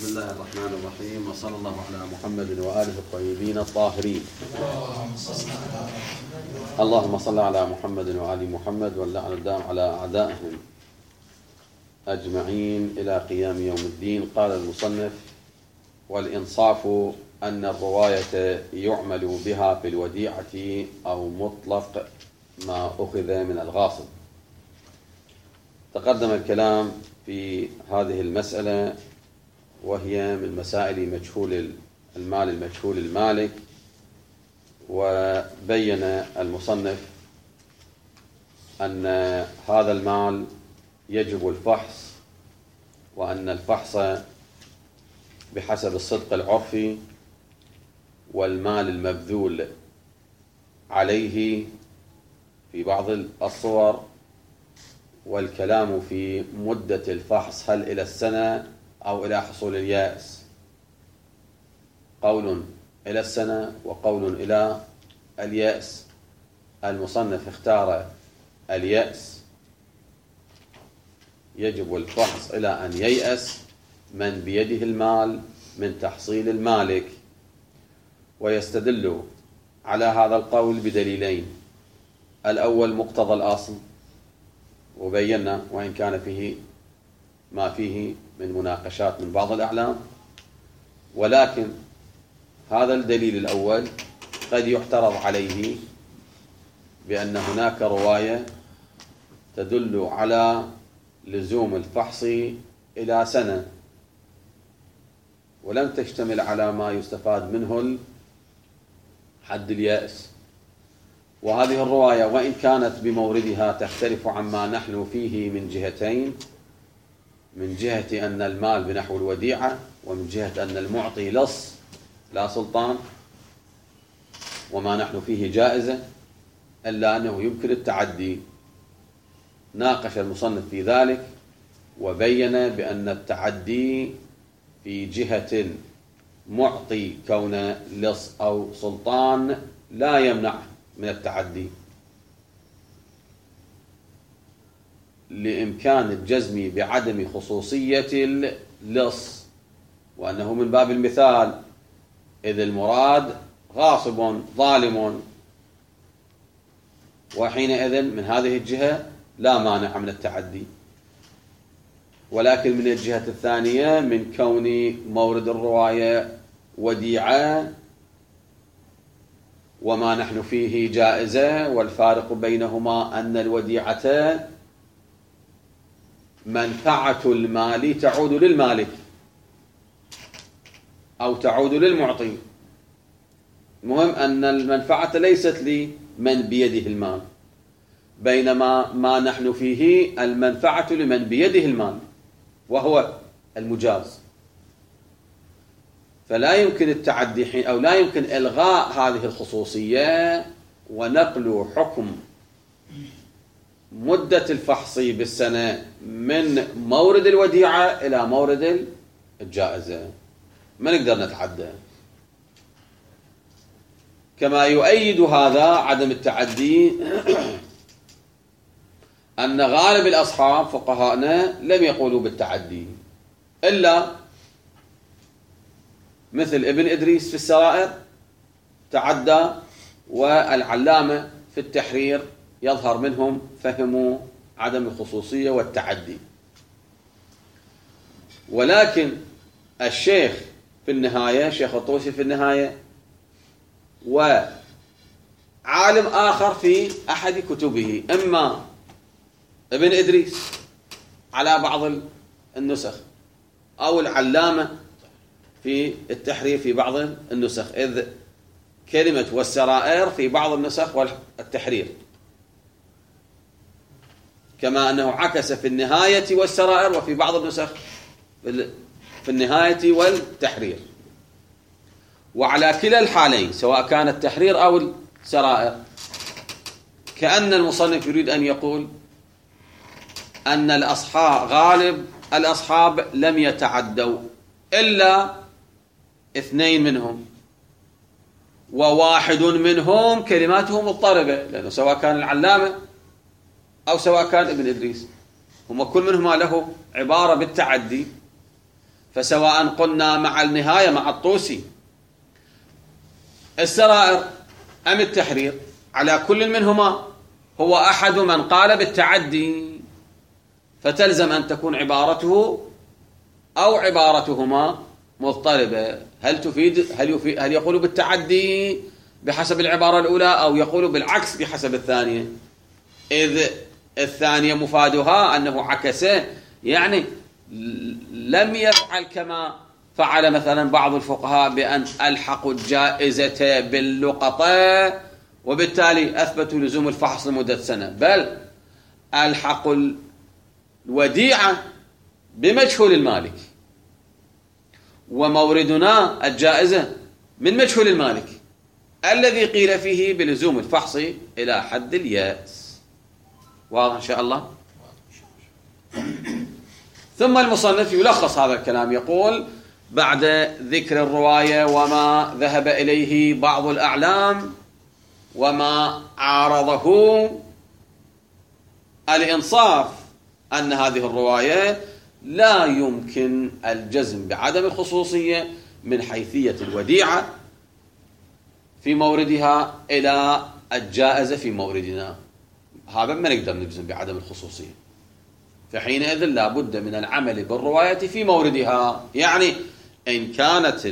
بسم الله الرحمن الرحيم، وصلى الله على محمد وآله الطيبين الطاهرين. اللهم صل على محمد وآل محمد واللعن الدام على أعدائهم أجمعين إلى قيام يوم الدين. قال المصنف: والإنصاف أن الرواية يعمل بها في الوديعة أو مطلق ما أخذ من الغاصب. تقدم الكلام في هذه المسألة، وهي من مسائل مجهول المال المجهول المالك، وبين المصنف أن هذا المال يجب الفحص، وأن الفحص بحسب الصدق العرفي والمال المبذول عليه في بعض الصور، والكلام في مدة الفحص هل إلى السنة أو إلى حصول اليأس. قول إلى السنة وقول إلى اليأس. المصنف اختار اليأس، يجب الفحص إلى أن ييأس من بيده المال من تحصيل المالك، ويستدل على هذا القول بدليلين: الأول مقتضى الأصل، وبينا وإن كان فيه ما فيه من مناقشات من بعض الأعلام، ولكن هذا الدليل الأول قد يعترض عليه بأن هناك رواية تدل على لزوم الفحص إلى سنة، ولم تشتمل على ما يستفاد منه حد اليأس. وهذه الرواية وإن كانت بموردها تختلف عما نحن فيه من جهتين: من جهة أن المال بنحو الوديعة، ومن جهة أن المعطي لص لا سلطان، وما نحن فيه جائزة، إلا أنه يمكن التعدي. ناقش المصنف في ذلك وبين بأن التعدي في جهة معطي كون لص أو سلطان لا يمنع من التعدي، لإمكان الجزم بعدم خصوصية اللص، وأنه من باب المثال، إذ المراد غاصب ظالم، وحينئذ من هذه الجهة لا مانع من التعدي. ولكن من الجهة الثانية، من كون مورد الرواية وديعة وما نحن فيه جائزة، والفارق بينهما أن الوديعة منفعة المال تعود للمالك أو تعود للمعطي. المهم أن المنفعة ليست لمن بيده المال، بينما ما نحن فيه المنفعة لمن بيده المال وهو المجاز. فلا يمكن التعدي حين، أو لا يمكن إلغاء هذه الخصوصية ونقل حكم مدة الفحص بالسنة من مورد الوديعة إلى مورد الجائزة، ما نقدر نتعدى. كما يؤيد هذا عدم التعدي أن غالب الأصحاب فقهاءنا لم يقولوا بالتعدي، إلا مثل ابن إدريس في السرائر تعدى، والعلامة في التحرير يظهر منهم فهموا عدم الخصوصية والتعدي. ولكن الشيخ في النهاية، شيخ الطوسي في النهاية، وعالم آخر في أحد كتبه، إما ابن إدريس على بعض النسخ، أو العلامة في التحرير في بعض النسخ، إذ كلمة والسرائر في بعض النسخ والتحرير، كما أنه عكس في النهاية والسرائر، وفي بعض النسخ في النهاية والتحرير. وعلى كلا الحالين، سواء كان التحرير أو السرائر، كأن المصنف يريد أن يقول أن غالب الأصحاب لم يتعدوا إلا 2 منهم، وواحد منهم كلماته مضطربة، لأنه سواء كان العلامة أو سواء كان ابن إدريس، هم كل منهما له عبارة بالتعدي، فسواء قلنا مع النهاية مع الطوسي السرائر أم التحرير، على كل منهما هو أحد من قال بالتعدي، فتلزم أن تكون عبارته أو عبارتهما مضطربة. هل يقول بالتعدي بحسب العبارة الأولى أو يقول بالعكس بحسب الثانية؟ إذ الثانية مفادها أنه عكس، يعني لم يفعل كما فعل مثلا بعض الفقهاء بأن ألحقوا الجائزة باللقطة وبالتالي أثبتوا لزوم الفحص لمدة سنة، بل ألحقوا الوديعة بمجهول المالك، وموردنا الجائزة من مجهول المالك الذي قيل فيه بلزوم الفحص إلى حد اليأس. واضح إن شاء الله؟ ثم المصنف يلخص هذا الكلام، يقول بعد ذكر الرواية وما ذهب إليه بعض الأعلام وما عارضه، الإنصاف أن هذه الرواية لا يمكن الجزم بعدم الخصوصية من حيثية الوديعة في موردها إلى الجائزة في موردنا، هذا ما نقدر نجزم بعدم الخصوصية، فحينئذ لا بد من العمل بالرواية في موردها. يعني إن كانت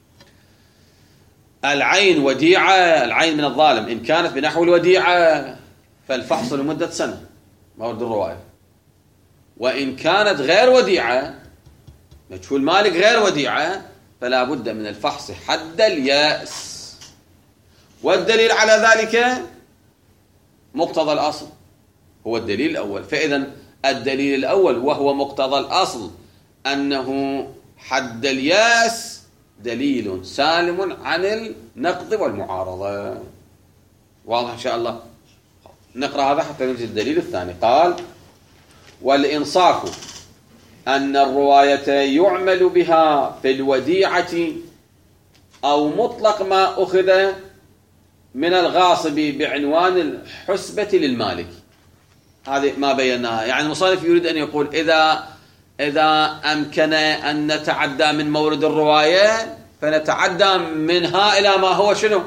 العين وديعة، العين من الظالم إن كانت بنحو الوديعة فالفحص لمدة سنة مورد الرواية، وإن كانت غير وديعة مجهول مالك غير وديعة فلا بد من الفحص حد اليأس. والدليل على ذلك مقتضى الأصل، هو الدليل الأول. فإذا الدليل الأول وهو مقتضى الأصل أنه حد اليأس دليل سالم عن النقض والمعارضة. واضح إن شاء الله؟ نقرأ هذا حتى نجد الدليل الثاني. قال: والإنصاف أن الرواية يعمل بها في الوديعة أو مطلق ما أخذ من الغاصب بعنوان الحسبة للمالك. هذه ما بيناها، يعني المصنف يريد أن يقول إذا أمكن أن نتعدى من مورد الرواية فنتعدى منها إلى ما هو شنو؟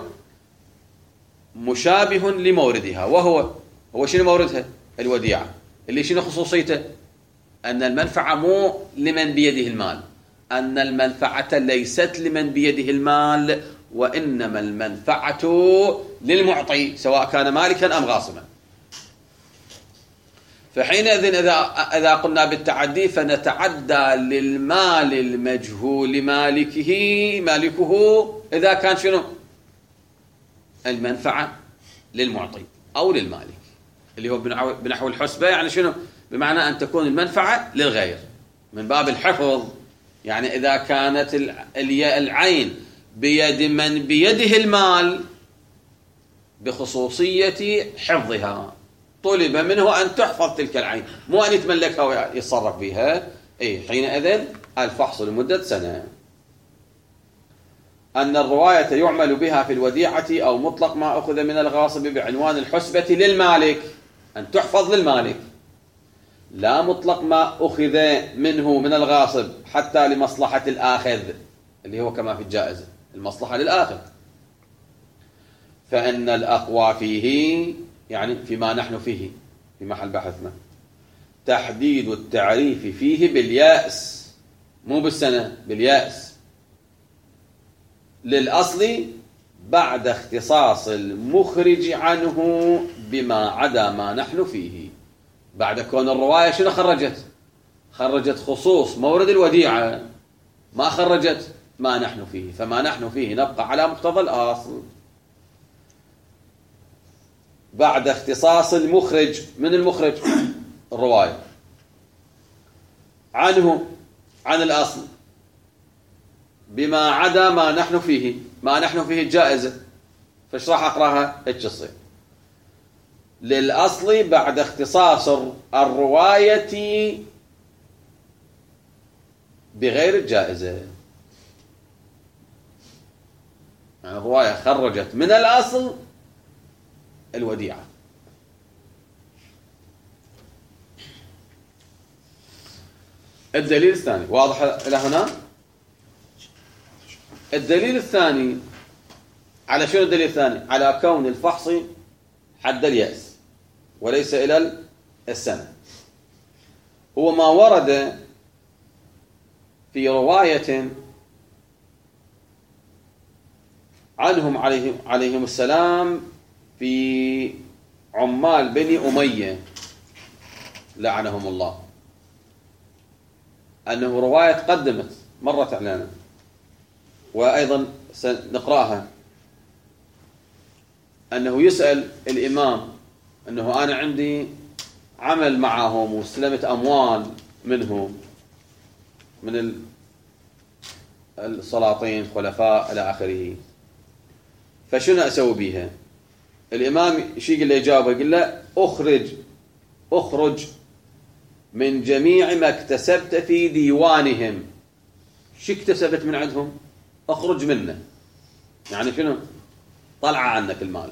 مشابه لموردها، وهو شنو موردها؟ الوديعة، اللي شنو خصوصيته؟ أن المنفعة مو لمن بيده المال، أن المنفعة ليست لمن بيده المال، وإنما المنفعة للمعطي سواء كان مالكا أم غاصبا. فحينئذ إذا قلنا بالتعدي فنتعدى للمال المجهول مالكه إذا كان شنو؟ المنفعة للمعطي أو للمالك، اللي هو بنحو الحسبة، يعني شنو؟ بمعنى أن تكون المنفعة للغير من باب الحفظ. يعني إذا كانت العين بيد من بيده المال بخصوصية حفظها طلب منه أن تحفظ تلك العين، مو أن يتملكها ويتصرف بها. حينئذ الفحص لمدة سنة. أن الرواية يعمل بها في الوديعة أو مطلق ما أخذ من الغاصب بعنوان الحسبة للمالك، أن تحفظ للمالك، لا مطلق ما أخذ منه من الغاصب حتى لمصلحة الآخذ، اللي هو كما في الجائزة المصلحة للآخذ. فإن الأقوى فيه، يعني فيما نحن فيه في محل بحثنا، تحديد التعريف فيه باليأس، مو بالسنة، باليأس للأصل بعد اختصاص المخرج عنه بما عدا ما نحن فيه. بعد كون الرواية شنو خرجت خصوص مورد الوديعة، ما خرجت ما نحن فيه، فما نحن فيه نبقى على مقتضى الأصل بعد اختصاص المخرج. من المخرج؟ الرواية عنه، عن الأصل، بما عدا ما نحن فيه. ما نحن فيه الجائزة، فايش راح أقرأها؟ هيك تصير للأصل بعد اختصاص الرواية بغير الجائزة. يعني الرواية خرجت من الأصل الوديعة. الدليل الثاني واضح إلى هنا؟ الدليل الثاني على شنو؟ الدليل الثاني على كون الفحص حد اليأس وليس إلى السنة، هو ما ورد في رواية عنهم عليهم السلام في عمال بني أمية لعنهم الله، أنه رواية قدمت مرت علينا وأيضا سنقرأها، أنه يسأل الإمام أنه أنا عندي عمل معهم واستلمت أموال منهم من السلاطين خلفاء إلى آخره، فشنو أسوي بيها؟ الإمام شي يقول له يجاوبه، يقول له أخرج من جميع ما اكتسبت في ديوانهم. شو اكتسبت من عندهم؟ أخرج منه، يعني شنو؟ طلع عنك المال.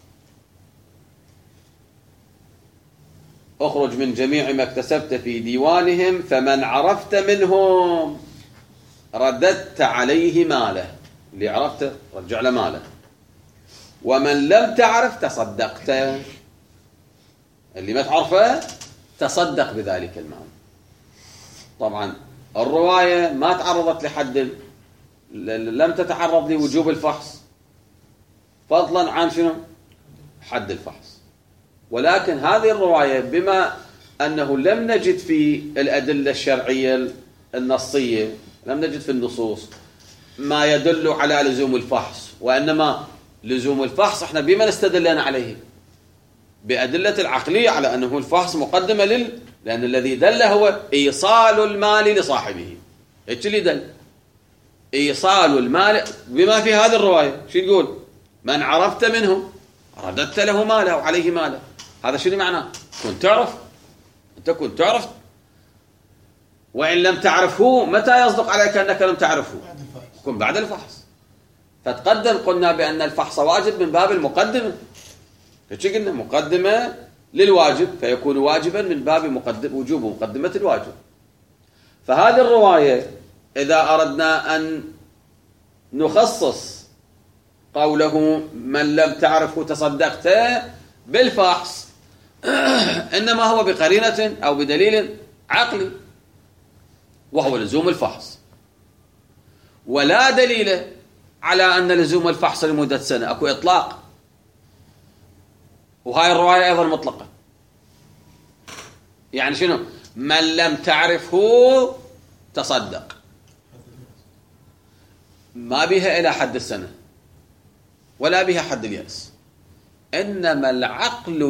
أخرج من جميع ما اكتسبت في ديوانهم، فمن عرفت منهم رددت عليه ماله، اللي عرفته رجع له ماله، ومن لم تعرف تصدقت، اللي ما تعرفه تصدق بذلك المال. طبعا الرواية ما تعرضت لحد، لم تتعرض لوجوب الفحص فضلا عن شنو؟ حد الفحص. ولكن هذه الرواية بما أنه لم نجد في الأدلة الشرعية النصية، لم نجد في النصوص ما يدل على لزوم الفحص، وإنما لزوم الفحص احنا بما نستدلنا عليه؟ بأدلة العقلية على أنه الفحص مقدمة لأن الذي دل هو إيصال المال لصاحبه. ايش اللي دل؟ إيصال المال بما في هذه الرواية. شو يقول؟ من عرفت منهم رددت له ماله وعليه ماله. هذا شنو معناه؟ كنت تعرف، أنت كنت تعرف، وإن لم تعرفه متى يصدق عليك أنك لم تعرفه؟ كن بعد الفحص. فتقدم قلنا بأن الفحص واجب من باب المقدمة، قلنا مقدمة للواجب فيكون واجبا من باب وجوب مقدمة الواجب. فهذه الرواية إذا أردنا أن نخصص قوله من لم تعرفه تصدقت بالفحص إنما هو بقرينة أو بدليل عقلي وهو لزوم الفحص، ولا دليل على أن لزوم الفحص لمدة سنة، أكو إطلاق، وهاي الرواية أيضا مطلقة. يعني شنو؟ من لم تعرفه تصدق، ما بها إلى حد السنة ولا بها حد اليأس، إنما العقل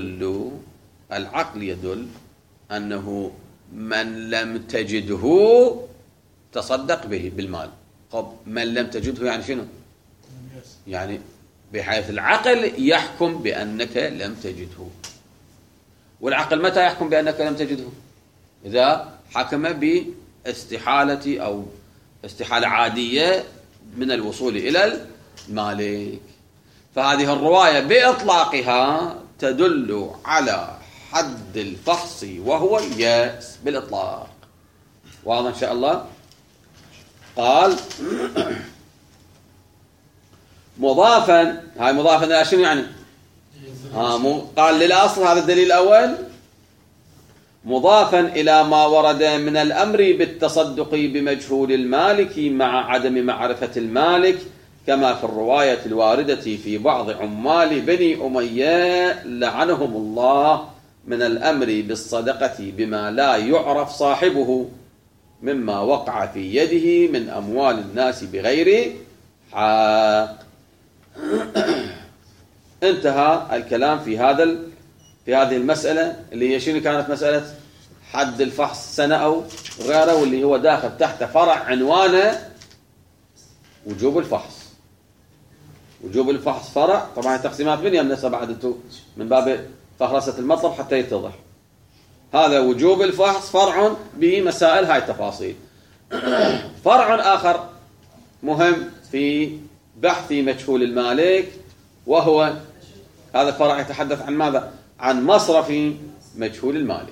يدل أنه من لم تجده تصدق به بالمال. طب من لم تجده يعني شنو؟ يعني بحيث العقل يحكم بأنك لم تجده. والعقل متى يحكم بأنك لم تجده؟ إذا حكم باستحالة أو استحالة عادية من الوصول إلى المالك. فهذه الرواية بإطلاقها تدل على حد الفحص وهو اليأس بالإطلاق. واضح إن شاء الله؟ قال مضافا، هاي مضافا إلى شنو يعني؟ قال للأصل، هذا الدليل الأول، مضافا إلى ما ورد من الأمر بالتصدق بمجهول المالك مع عدم معرفة المالك، كما في الرواية الواردة في بعض عمال بني أمية لعنهم الله من الأمر بالصدقة بما لا يعرف صاحبه مما وقع في يده من أموال الناس بغير حق. انتهى الكلام في هذه المسألة اللي هي شنو كانت؟ مسألة حد الفحص سنة أو غيره، واللي هو داخل تحت فرع عنوانه وجوب الفحص. وجوب الفحص فرع، طبعا تقسيمات بنية من بعد من باب فهرسة المطلب حتى يتضح. هذا وجوب الفحص فرع بمسائل هاي التفاصيل. فرع آخر مهم في بحث مجهول المالك، وهو هذا الفرع يتحدث عن ماذا؟ عن مصرف مجهول المالك.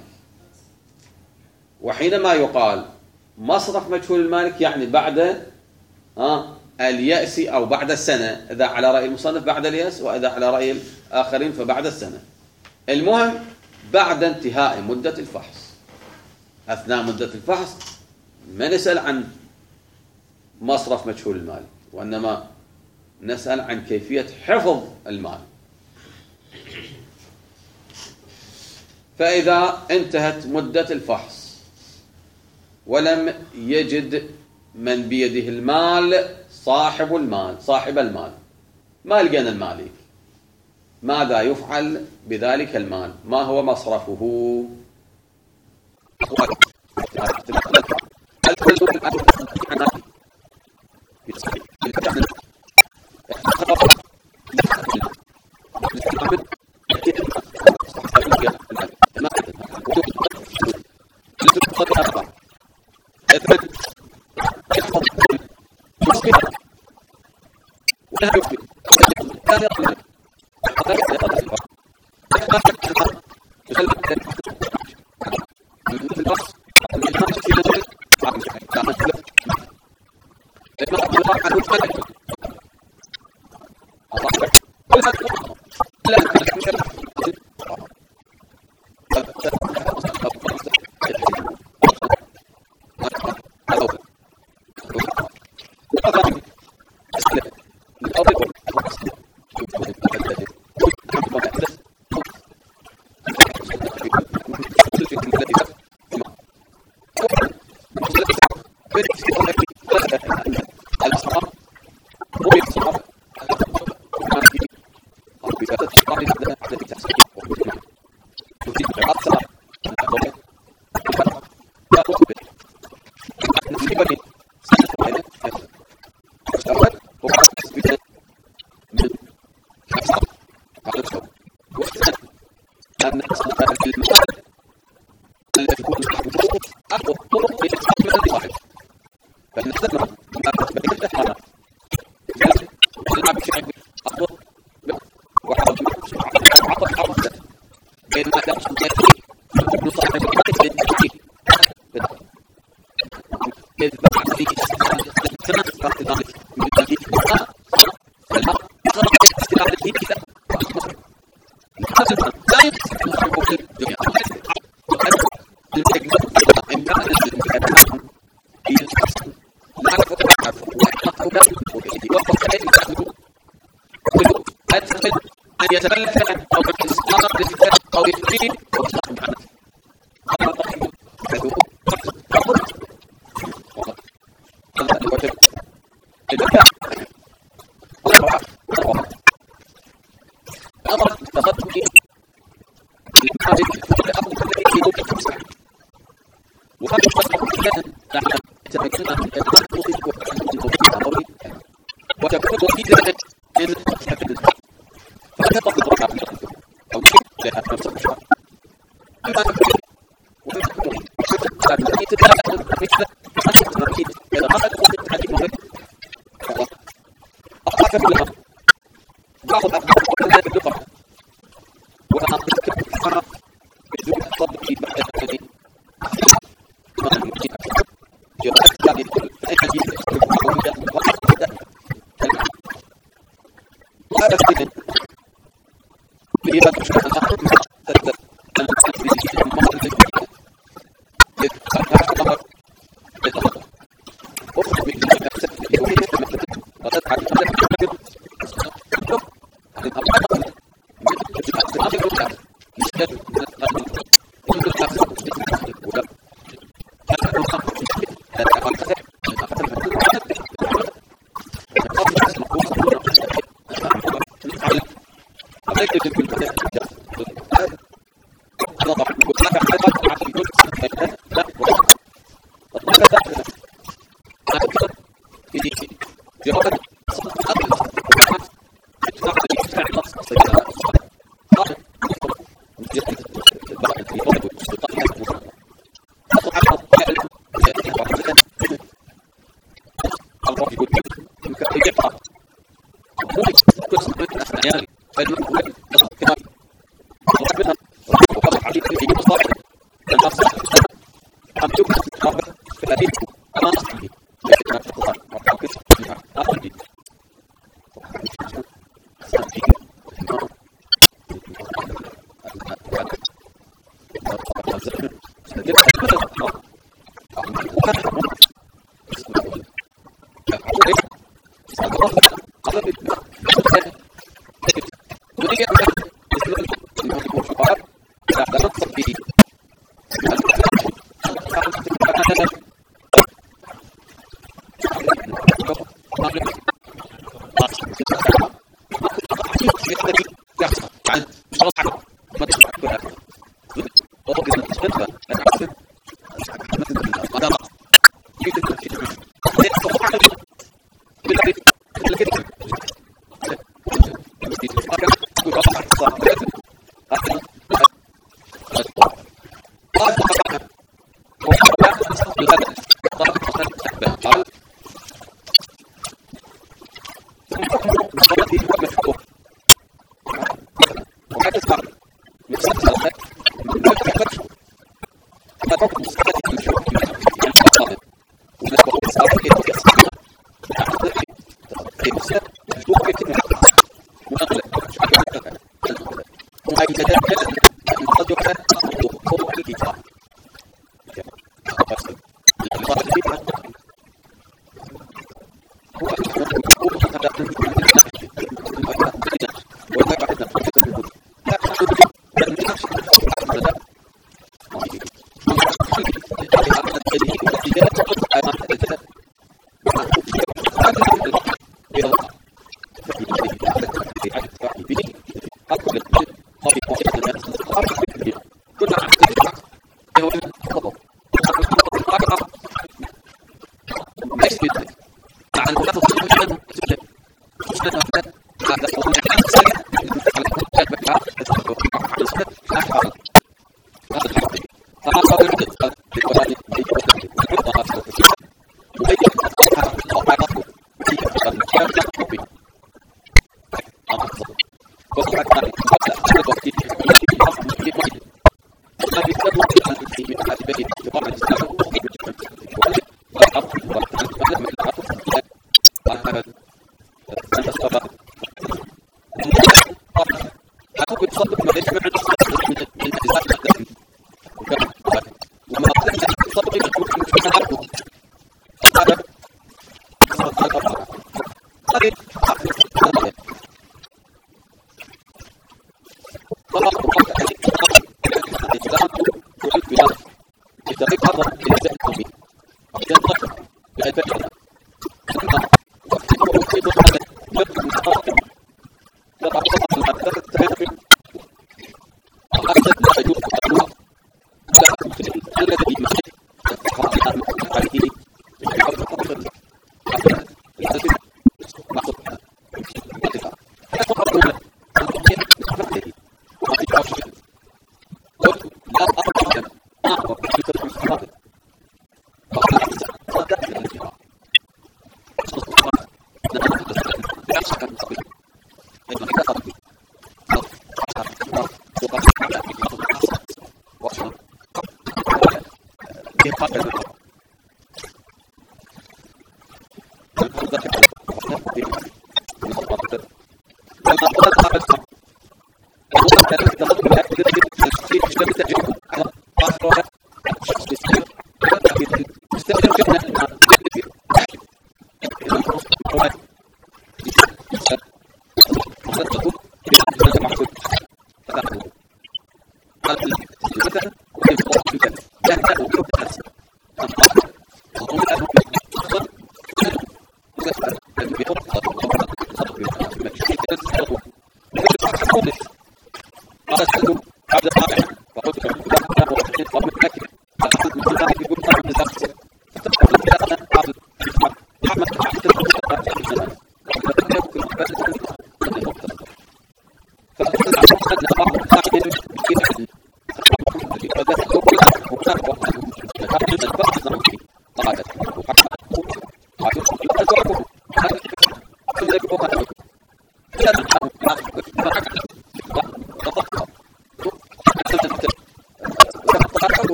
وحينما يقال مصرف مجهول المالك يعني بعد اليأس أو بعد السنة، إذا على رأي المصنف بعد اليأس، وإذا على رأي الآخرين فبعد السنة. المهم بعد انتهاء مدة الفحص. أثناء مدة الفحص ما نسأل عن مصرف مجهول المال، وإنما نسأل عن كيفية حفظ المال. فإذا انتهت مدة الفحص ولم يجد من بيده المال صاحب المال، ما لقينا المالك، ماذا يفعل بذلك المال؟ ما هو مصرفه؟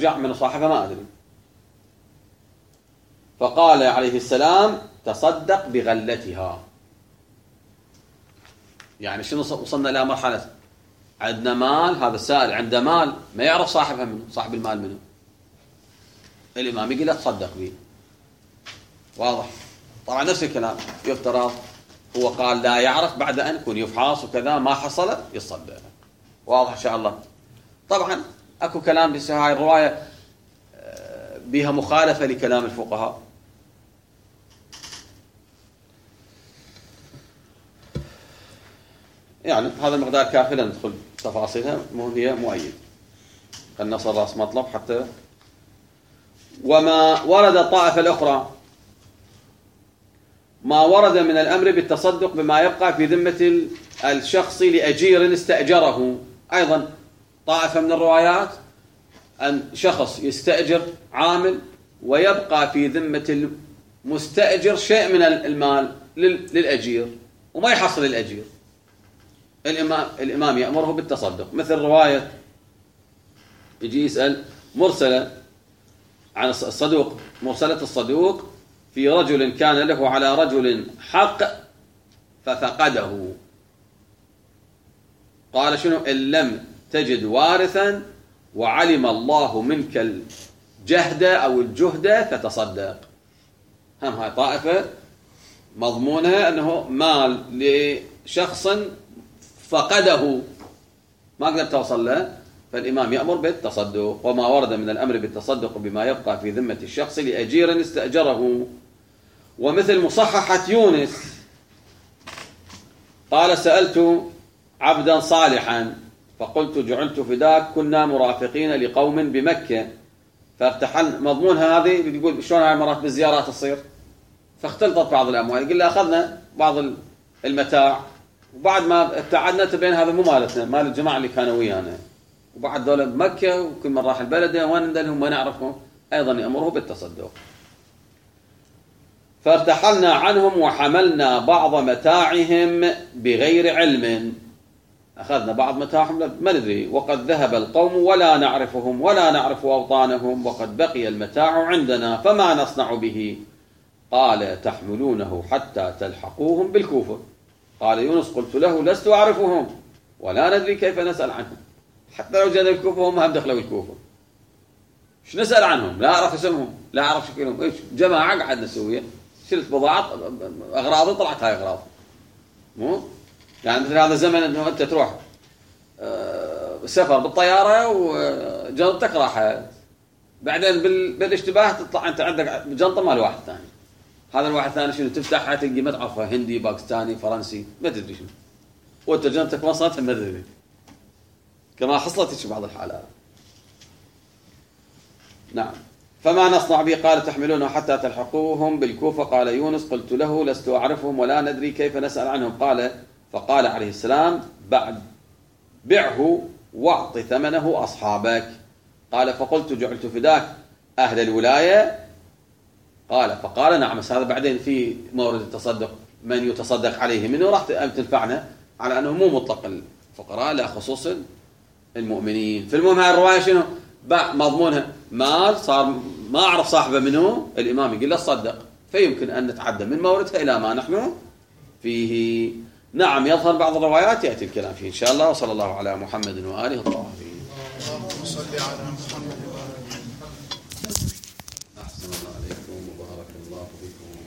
ترجع من صاحبها ما أدري. فقال عليه السلام تصدق بغلتها. يعني شنو وصلنا إلى مرحلة عندنا مال، هذا السائل عنده مال ما يعرف صاحبها منه، صاحب المال منه، الإمام يقول له تصدق به. واضح؟ طبعا نفس الكلام يفترض هو قال لا يعرف، بعد أن يكون يفحص وكذا ما حصل يصدق. واضح إن شاء الله. طبعا أكو كلام بس هاي الرواية بها مخالفة لكلام الفقهاء. يعني هذا المقدار كافي لا ندخل تفاصيلها، هي مؤيد. خلنا نصل راس مطلب حتى. وما ورد الطائفة الأخرى ما ورد من الأمر بالتصدق بما يبقى في ذمة الشخص لأجير استأجره. أيضا طائفة من الروايات أن شخص يستأجر عامل ويبقى في ذمة المستأجر شيء من المال للأجير وما يحصل الأجير، الإمام يأمره بالتصدق. مثل رواية يجي يسأل مرسلة عن الصدوق، مرسلة الصدوق في رجل كان له على رجل حق ففقده، قال شنو؟ إن لم تجد وارثا وعلم الله منك الجهد أو الجهد فتصدق. هم هاي طائفة مضمونها أنه مال لشخص فقده ما قدر توصل له، فالإمام يأمر بالتصدق. وما ورد من الأمر بالتصدق بما يبقى في ذمة الشخص لأجير استأجره. ومثل مصححة يونس قال سألت عبدا صالحا فقلت جعلت فداك كنا مرافقين لقوم بمكة فارتحل. مضمونها هذه بتقول شلون هاي مرات بالزيارات تصير، فاختلطت بعض الأموال، يقول لي أخذنا بعض المتاع وبعد ما ابتعدنا تبين هذا مو مالتنا، مال الجماعة اللي كانوا ويانا، وبعد دولة بمكة وكل من راح البلد وين ندلهم ما نعرفهم، أيضا يأمره بالتصدق. فارتحلنا عنهم وحملنا بعض متاعهم بغير علم، أخذنا بعض متاعهم ما ندري، وقد ذهب القوم ولا نعرفهم ولا نعرف أوطانهم وقد بقي المتاع عندنا فما نصنع به؟ قال تحملونه حتى تلحقوهم بالكوفة. قال يونس قلت له لست أعرفهم ولا ندري كيف نسأل عنهم، حتى لو جاءنا الكوفة هم دخلوا الكوفة شو نسأل عنهم؟ لا أعرف اسمهم لا أعرف شكلهم، إيش جماعة قاعد نسويه، شلت بضاعة أغراض طلعت هاي أغراض، مو يعني مثل هذا الزمن أنه أنت تروح سفر بالطيارة وجنطتك راحت، بعدين بالاشتباه تطلع أنت عندك جنطة مال واحد ثاني، هذا الواحد الثاني شنو تفتحها تلقي ما تعرفه هندي باكستاني فرنسي ما تدري شنو، وأنت جنطتك وصلت ما تدري، كما حصلت في بعض الحالات. نعم. فما نصنع به؟ قال تحملونه حتى تلحقوهم بالكوفة. قال يونس قلت له لست أعرفهم ولا ندري كيف نسأل عنهم. فقال عليه السلام بعد بعه واعط ثمنه أصحابك. قال فقلت جعلت فداك أهل الولاية؟ قال فقال نعم. هذا بعدين في مورد التصدق من يتصدق عليه منه راح تنفعنا على أنه مو مطلق الفقراء لا خصوص المؤمنين. في المهم هاي الرواية شنو مضمونها؟ مال صار ما أعرف صاحبه منه، الإمام يقول له صدق، فيمكن أن نتعدى من موردها إلى ما نحن فيه. نعم يظهر بعض الروايات يأتي الكلام فيه إن شاء الله. وصلى الله على محمد وآله الطاهرين. اللهم صل على محمد وآله. أحسن الله عليكم وبارك الله فيكم.